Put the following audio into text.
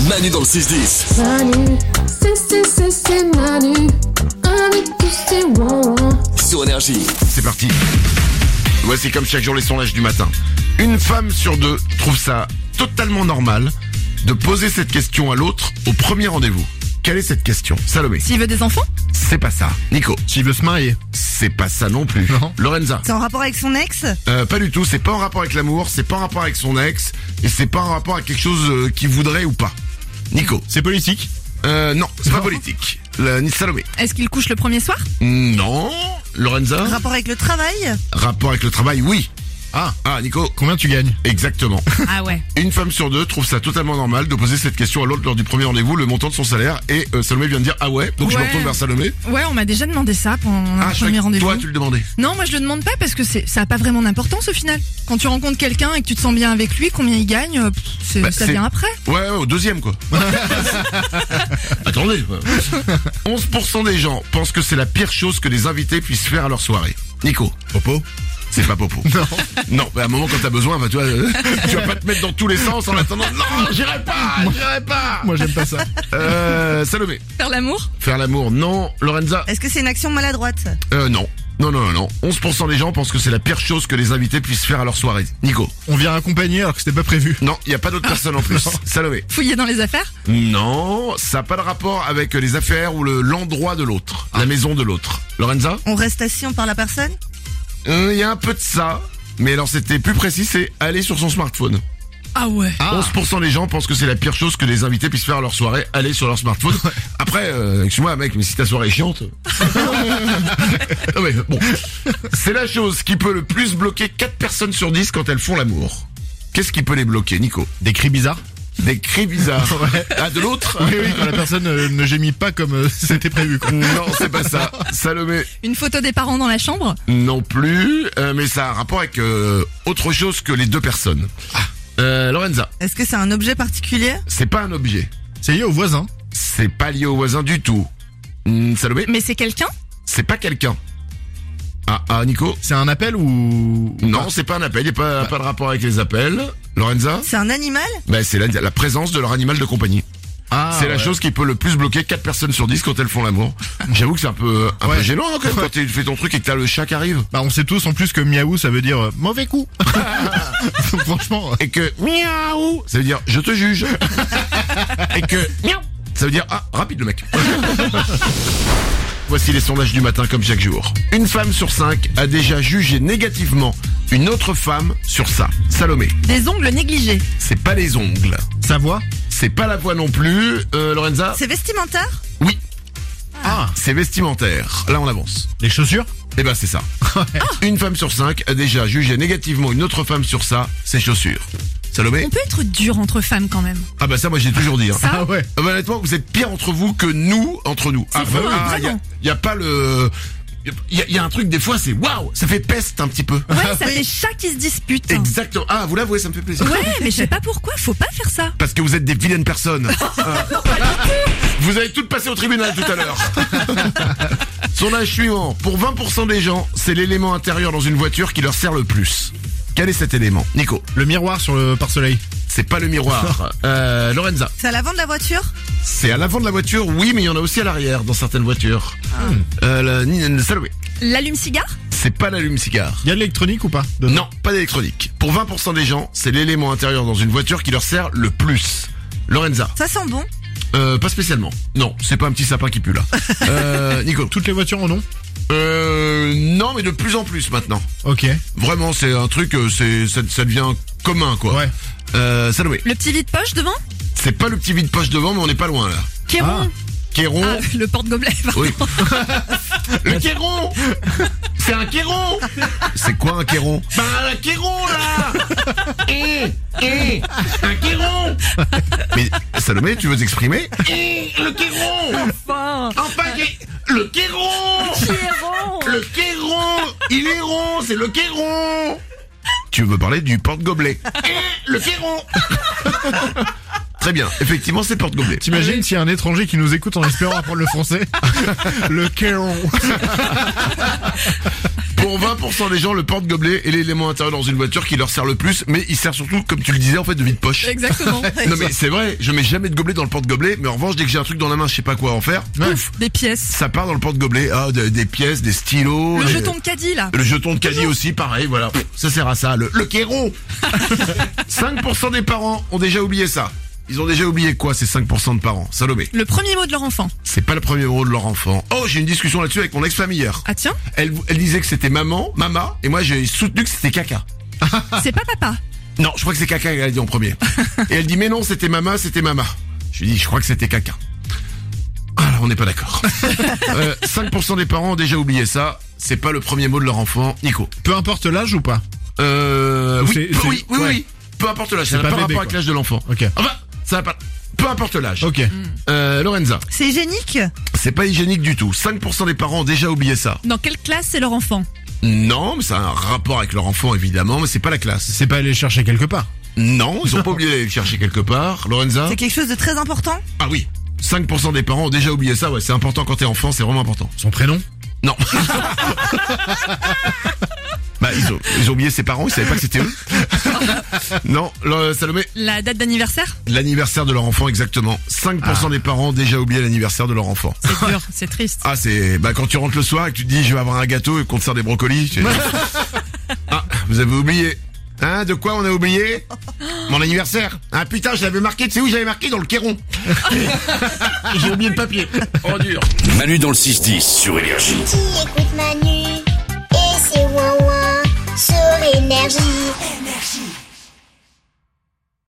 Manu dans le 6-10. Manu, c'est Manu, avec tous ses ouin. Sur Énergie. C'est parti. Voici comme chaque jour les sondages du matin. Une femme sur deux trouve ça totalement normal de poser cette question à l'autre au premier rendez-vous. Quelle est cette question? Salomé. S'il veut des enfants? C'est pas ça. Nico. S'il veut se marier. C'est pas ça non plus. Non. Lorenza. C'est en rapport avec son ex? Pas du tout. C'est pas en rapport avec l'amour. C'est pas en rapport avec son ex. Et c'est pas en rapport avec quelque chose qu'il voudrait ou pas. Nico. C'est politique. Non, c'est pas politique. Salomé. Est-ce qu'il couche le premier soir? Non. Lorenza. Rapport avec le travail? Rapport avec le travail, oui. Ah, Nico. combien tu gagnes? Exactement. Ah ouais. Une femme sur deux trouve ça totalement normal de poser cette question à l'autre lors du premier rendez-vous, le montant de son salaire. Et Salomé vient de dire ah ouais, donc je me Ouais. retourne vers Salomé. Ouais, on m'a déjà demandé ça pendant un Je croyais premier que rendez-vous. toi tu le demandais. Non, moi je le demande pas parce que ça a pas vraiment d'importance au final. Quand tu rencontres quelqu'un et que tu te sens bien avec lui, combien il gagne, ça c'est- vient après. Ouais, au deuxième quoi. Attendez. 11% des gens pensent que c'est la pire chose que les invités puissent faire à leur soirée. Nico. Popo. C'est pas Popo. Non. Non, à un moment quand t'as besoin, tu vas pas te mettre dans tous les sens en attendant. Non, j'irai pas. Moi j'aime pas ça. Salomé. Faire l'amour? Faire l'amour, non. Lorenza. Est-ce que c'est une action maladroite? Non. Non. 11% des gens pensent que c'est la pire chose que les invités puissent faire à leur soirée. Nico. On vient accompagner alors que c'était pas prévu. Non, il y a pas d'autres personnes en plus. Salomé. Fouiller dans les affaires? Non, ça n'a pas de rapport avec les affaires ou l'endroit de l'autre, la maison de l'autre. Lorenza. On reste assis, on parle à personne? Il y a un peu de ça, mais alors c'était plus précis, c'est aller sur son smartphone. Ah ouais. 11% des gens pensent que c'est la pire chose que les invités puissent faire à leur soirée, aller sur leur smartphone. Après, excuse-moi mec, mais si ta soirée est chiante... Non mais bon, c'est la chose qui peut le plus bloquer 4 personnes sur 10 quand elles font l'amour. Qu'est-ce qui peut les bloquer, Nico? Des cris bizarres. Des cris bizarres. Ouais. Ah, de l'autre? Oui, quand la personne ne gémit pas comme c'était prévu quoi. Non, c'est pas ça. Salomé, Une photo des parents dans la chambre? non plus, mais ça a un rapport avec autre chose que les deux personnes. Lorenza, Est-ce que c'est un objet particulier? c'est pas un objet. C'est lié au voisin. C'est pas lié au voisin du tout. Salomé, Mais c'est quelqu'un? c'est pas quelqu'un. Nico? C'est un appel ou... Non, c'est pas un appel, il n'y a pas de rapport avec les appels. Lorenza? C'est un animal? C'est la présence de leur animal de compagnie. C'est la chose qui peut le plus bloquer 4 personnes sur 10 quand elles font l'amour. J'avoue que c'est un peu gênant hein, quand même, quand tu fais ton truc et que t'as le chat qui arrive. Bah on sait tous en plus que miaou ça veut dire mauvais coup. Donc, franchement. Et que miaou, ça veut dire je te juge. Et que miaou, ça veut dire rapide le mec. Voici les sondages du matin comme chaque jour. Une femme sur 5 a déjà jugé négativement une autre femme sur ça. Salomé. Des ongles négligés? C'est pas les ongles. Sa voix. C'est pas la voix non plus. Lorenza. C'est vestimentaire? Oui. Ah. C'est vestimentaire. Là on avance. Les chaussures. Eh ben c'est ça. Une femme sur 5 a déjà jugé négativement une autre femme sur ça, ses chaussures. Salomé. On peut être dur entre femmes quand même. Ah bah ça moi j'ai toujours dit. Hein. Ça? Ah ouais. Honnêtement vous êtes pire entre vous que nous entre nous. C'est faux, hein, vraiment. y a pas le... Il y a un truc des fois c'est waouh, ça fait peste un petit peu. Ouais, ça fait chats qui se disputent. Exactement. Vous l'avouez, ça me fait plaisir. Ouais, mais je sais pas pourquoi, faut pas faire ça. Parce que vous êtes des vilaines personnes. Vous allez toutes passer au tribunal tout à l'heure. Sondage suivant. Pour 20% des gens, c'est l'élément intérieur dans une voiture qui leur sert le plus. Quel est cet élément? Nico. Le miroir sur le pare-soleil. C'est pas le miroir. Lorenza. C'est à l'avant de la voiture? C'est à l'avant de la voiture, oui, mais il y en a aussi à l'arrière dans certaines voitures. Salomé. L'allume-cigare? C'est pas l'allume-cigare. Il y a de l'électronique ou pas dedans? Non, pas d'électronique. Pour 20% des gens, c'est l'élément intérieur dans une voiture qui leur sert le plus. Lorenza. Ça sent bon? Pas spécialement. Non, c'est pas un petit sapin qui pue là. Nico. Toutes les voitures en ont? Non, mais de plus en plus maintenant. Ok. Vraiment, c'est un truc, ça devient commun quoi. Ouais. Salomé. Le petit vide-poche devant? C'est pas le petit vide-poche devant, mais on n'est pas loin là. Kéron? Kéron. Le porte-gobelet, pardon. Oui. Le kéron. C'est un kéron. C'est quoi un kéron? Un kéron là. Un kéron. Mais Salomé, tu veux t'exprimer? Le kéron. Enfin. Le kéron. Le kéron. Il est rond, c'est le kéron. Tu veux parler du porte-gobelet? Le kéron. Très bien, effectivement c'est porte-gobelet. T'imagines s'il y a un étranger qui nous écoute en espérant apprendre le français? Le Kéron. Pour 20% des gens, le porte-gobelet est l'élément intérieur dans une voiture qui leur sert le plus, mais il sert surtout, comme tu le disais, en fait, de vide-poche. Exactement. Non mais c'est vrai, je mets jamais de gobelet dans le porte-gobelet, mais en revanche, dès que j'ai un truc dans la main, je sais pas quoi en faire, pouf, Des pièces. ça part dans le porte-gobelet. Ah, des pièces, des stylos. Le jeton de caddie, là. Le jeton de caddie aussi, pareil, voilà. Pff, ça sert à ça. Le kéron. 5% des parents ont déjà oublié ça. Ils ont déjà oublié quoi, ces 5% de parents? Salomé. Le premier mot de leur enfant. C'est pas le premier mot de leur enfant. Oh, j'ai une discussion là-dessus avec mon ex-femme hier. Ah tiens, Elle disait que c'était mama, et moi j'ai soutenu que c'était caca. c'est pas papa. Non, je crois que c'est caca qu'elle a dit en premier. Et elle dit mais non, c'était mama. Je lui dis je crois que c'était caca. Ah là, on n'est pas d'accord. 5% des parents ont déjà oublié ça. C'est pas le premier mot de leur enfant. Nico. Peu importe l'âge ou pas? Oui. ouais. Peu importe l'âge. C'est Ça n'a pas pas bébé, rapport quoi. avec l'âge de l'enfant. Ok. Enfin, ça n'a pas. Peu importe l'âge. Ok. Lorenza. C'est hygiénique? C'est pas hygiénique du tout. 5% des parents ont déjà oublié ça. Dans quelle classe c'est leur enfant? Non, mais ça a un rapport avec leur enfant évidemment, mais c'est pas la classe. C'est pas aller chercher quelque part. Non, ils ont pas oublié d'aller le chercher quelque part. Lorenza? C'est quelque chose de très important? Ah oui. 5% des parents ont déjà oublié ça, ouais, c'est important quand t'es enfant, c'est vraiment important. Son prénom? Non. Bah, ils ont oublié ses parents, ils savaient pas que c'était eux. Non, Salomé, La date d'anniversaire? l'anniversaire de leur enfant, exactement. 5% des parents ont déjà oublié l'anniversaire de leur enfant. C'est dur, c'est triste. Ah, c'est, bah, quand tu rentres le soir et que tu te dis, je vais avoir un gâteau et qu'on te sert des brocolis. Ah, vous avez oublié. Hein, de quoi on a oublié? Mon anniversaire. Ah putain, je l'avais marqué, tu sais où j'avais marqué? Dans le kéron. J'ai oublié le papier. Oh dur. Manu dans le 6-10 sur Énergie. Qui écoute Manu et c'est ouin ouin sur Énergie.